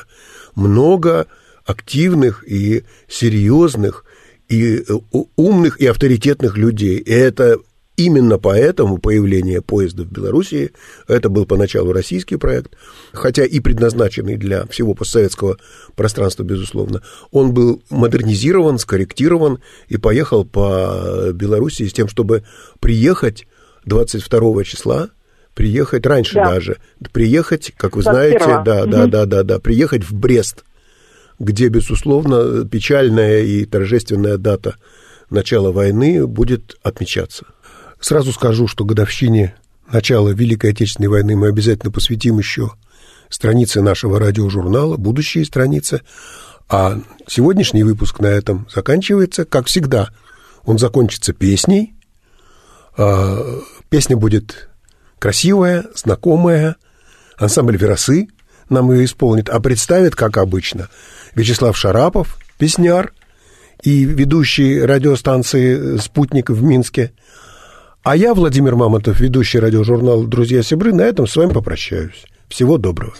много активных и серьезных, и умных, и авторитетных людей. И это именно поэтому появление поезда в Белоруссии, это был поначалу российский проект, хотя и предназначенный для всего постсоветского пространства, безусловно, он был модернизирован, скорректирован и поехал по Белоруссии с тем, чтобы приехать двадцать второго числа приехать раньше Да. даже, приехать, как вы двадцать знаете, первого. да, Мгм. да, да, да, да, приехать в Брест, где, безусловно, печальная и торжественная дата начала войны будет отмечаться. Сразу скажу, что годовщине начала Великой Отечественной войны мы обязательно посвятим еще страницы нашего радиожурнала, будущие страницы. А сегодняшний выпуск на этом заканчивается, как всегда. Он закончится песней. Песня будет красивая, знакомая. Ансамбль «Верасы» нам ее исполнит, а представит, как обычно, Вячеслав Шарапов, песняр и ведущий радиостанции «Спутник» в Минске. А я, Владимир Мамонтов, ведущий радиожурнала «Друзья-сябры», на этом с вами попрощаюсь. Всего доброго.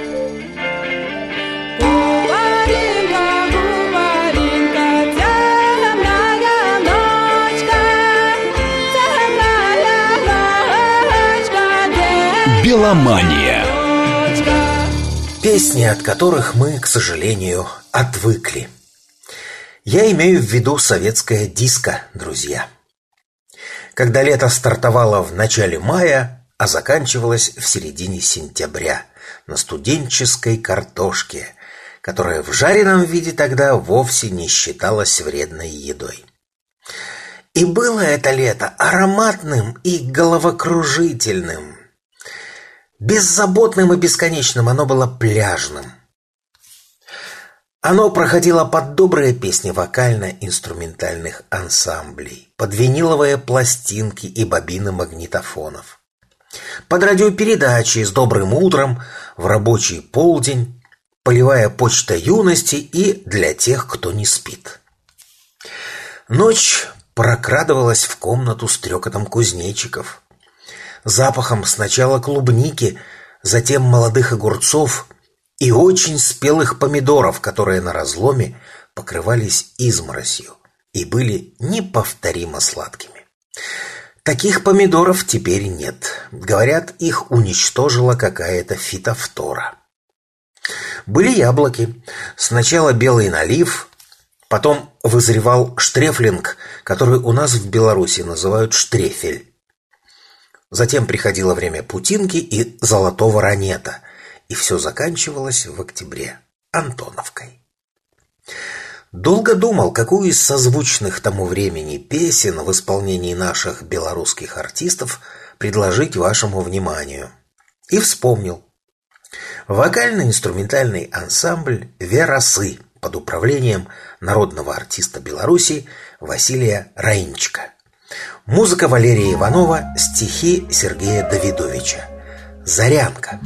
Беломания. Песни, от которых мы, к сожалению, отвыкли. Я имею в виду советское диско, друзья. Когда лето стартовало в начале мая, а заканчивалось в середине сентября на студенческой картошке, которая в жареном виде тогда вовсе не считалась вредной едой. И было это лето ароматным и головокружительным. Беззаботным и бесконечным оно было пляжным. Оно проходило под добрые песни вокально-инструментальных ансамблей, под виниловые пластинки и бобины магнитофонов, под радиопередачи с добрым утром, в рабочий полдень, полевая почта юности и для тех, кто не спит. Ночь прокрадывалась в комнату с трекотом кузнечиков, запахом сначала клубники, затем молодых огурцов и очень спелых помидоров, которые на разломе покрывались изморосью и были неповторимо сладкими. Таких помидоров теперь нет. Говорят, их уничтожила какая-то фитофтора. Были яблоки. Сначала белый налив, потом вызревал штрефлинг, который у нас в Беларуси называют штрефель. Затем приходило время путинки и золотого ранета, и все заканчивалось в октябре Антоновкой. Долго думал, какую из созвучных тому времени песен в исполнении наших белорусских артистов предложить вашему вниманию. И вспомнил. Вокально-инструментальный ансамбль «Верасы» под управлением народного артиста Беларуси Василия Раинчика. Музыка Валерия Иванова, стихи Сергея Давидовича. «Зарянка».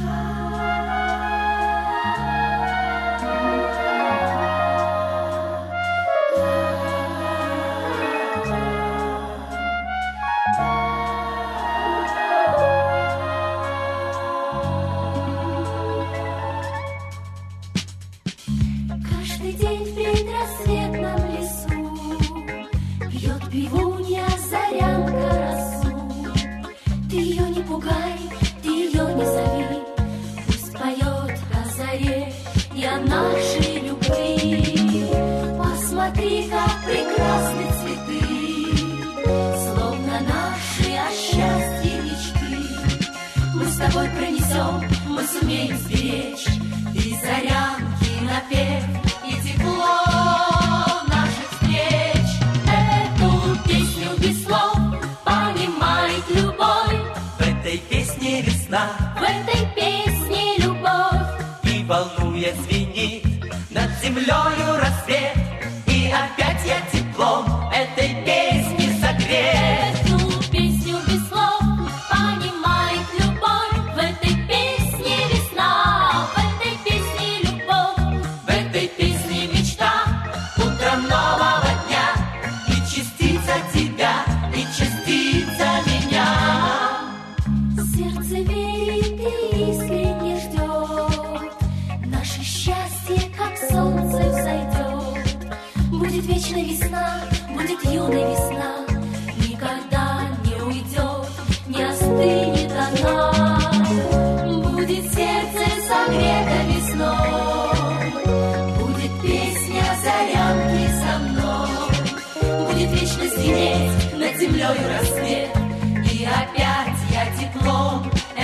Каждый день в предрассветном лесу пьет пивунья Зарянка росу. Ты ее не пугай, ты ее не зови, пусть поет о заре и о нашей любви. Посмотри, как прекрасны цветы, словно наши о счастье мечты. Мы с тобой пронесем, мы сумеем сберечь и зарянки напев, и тепло наших встреч. Эту песню без слов понимает любой. В этой песне весна, в этой песне любовь, и волнуя звенит над землею рассвет. И опять я теплом этой песни согрет. эту песню без слов понимает любой. В этой песне весна, в этой песне любовь, В этой песне мечта утром нового дня, и частица тебя, и частица меня. сердце верит и искренне ждет. Наше счастье, как солнце, взойдет. Будет вечная весна, будет юная весна, никогда не уйдет, не остынет она. Будет сердце согрето весной, будет песня зарянки со мной. Будет вечно синеть над землею рассвет, и опять я теплом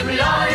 землей